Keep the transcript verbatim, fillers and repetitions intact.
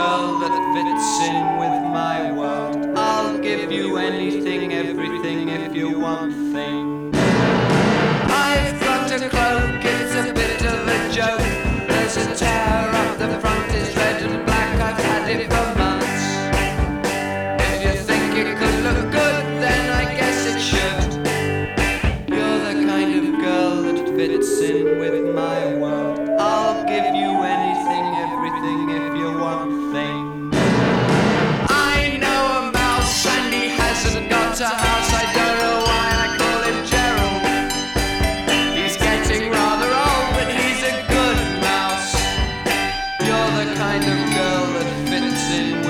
girl that fits in with my world. I'll give you anything, everything if you want things. I've got a cloak, it's a bit of a joke. There's a tear up the front, it's red and black, I've had it for months. If you think it could look good, then I guess it should. You're the kind of girl that fits in with my world. I'll give you anything, everything if you want things. I know a mouse and he hasn't got a house. I don't know why I call him Gerald. He's getting rather old, but he's a good mouse. You're the kind of girl that fits in